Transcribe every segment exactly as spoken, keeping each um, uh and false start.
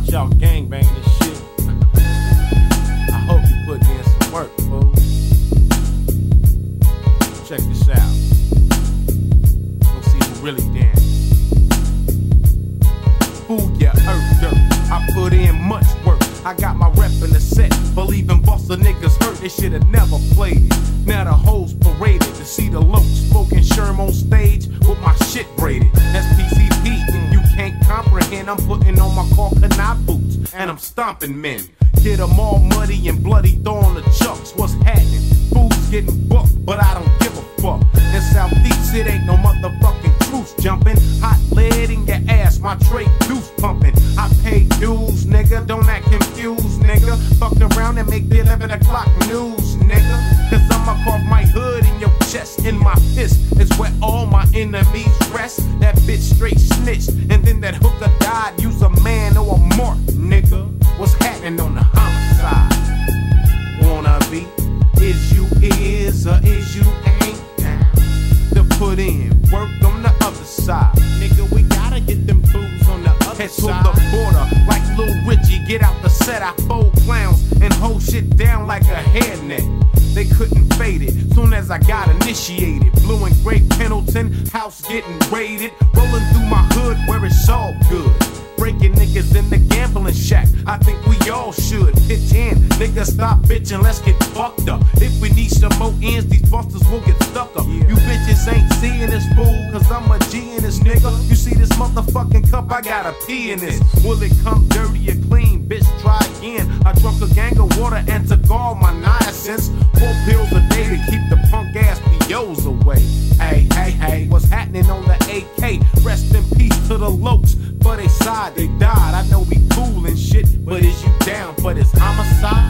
about y'all gangbanging and shit. I hope you put in some work, fool. Check this out. Let's see who really dance. Fool, ya earth dirt. I put in much work. I got my rep in the set. Believing Buster niggas hurt, they should've never played it. Now the hoes paraded to see the low spoken Sherm on stage with my shit braided. That's P C P, you can't comprehend. I'm putting on my car canal boots and I'm stomping men. Get them all muddy and bloody, throwing the chucks. What's happening? Fools getting booked, but I don't give a fuck. In Southeast, it ain't no motherfucking truce jumping. Hot lead in your ass, my trade deuce pumping. I pay dues, nigga, don't act confused, nigga. Fuck around and make the eleven o'clock news, nigga. Cause I'ma carve my hood in your chest. In my fist is where all my enemies rest. That bitch straight snitched, and then that hooker died. Use a man or a mark, nigga. What's happening on the homicide? Wanna be? Is you is or is you ain't down to put in work on the other side? Nigga, we gotta get them fools on the other Head side. Head to the border like Lil Richie. Get out the set, I fold clowns and hold shit down like a hairnet. They couldn't fade it. Soon as I got initiated, blue and gray Pendleton, house getting raided. Rolling through my hood where it's all good. Breaking niggas in the gambling shack. I think we all should pitch in. Niggas stop bitching, let's get fucked up. If we need some more ends, these busters will get stuck up. You bitches ain't seeing this fool, cause I'm a G in this nigga. You see this motherfucking cup, I got a P in this. Will it come dirty or clean? Bitch, try again. I drunk a gang of water and took all my niacins. Four pills a day to keep the punk ass P Os away. Hey, hey, hey, what's happening on the A K? Rest in peace to the Lokes. For they side, they died. I know we cool and shit, but is you down for this homicide?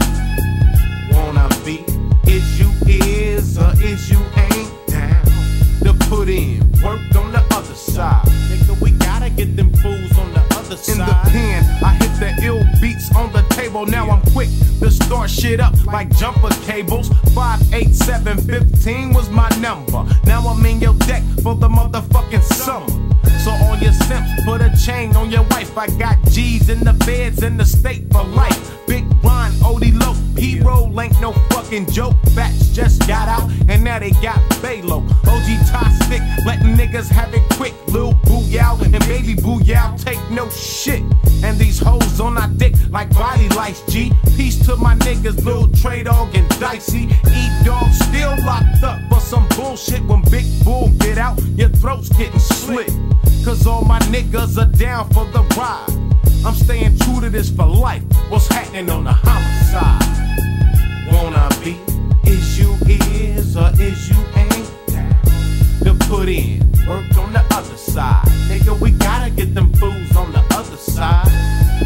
Wanna be? Is you is or is you ain't down to put in work on the other side? Nigga, we gotta get them fools on the other side. In the pen, I hit the ill beats on the table. Now I'm quick to start shit up like jumper cables. Five eight seven fifteen was my number. Now I'm in your deck for the motherfucking summer. So all your simps, put a chain on your wife. I got G's in the beds in the state for life. Big Ron, Odie Low, P-Roll ain't no fucking joke. Bats just got out and now they got Balo. O G Toxic, letting niggas have it quick. Lil Booyah and Baby Booyah take no shit. And these hoes on our dick like body lights, G. Peace to my niggas, Lil Trey Dog and Dicey. E-Dog still locked up for some bullshit. When Big Bull get out, your throat's getting slit. Cause all my niggas are down for the ride. I'm staying true to this for life. What's happening on the homicide? Wanna be? Is you is or is you ain't down to put in work on the other side? Nigga, we gotta get them fools on the other side.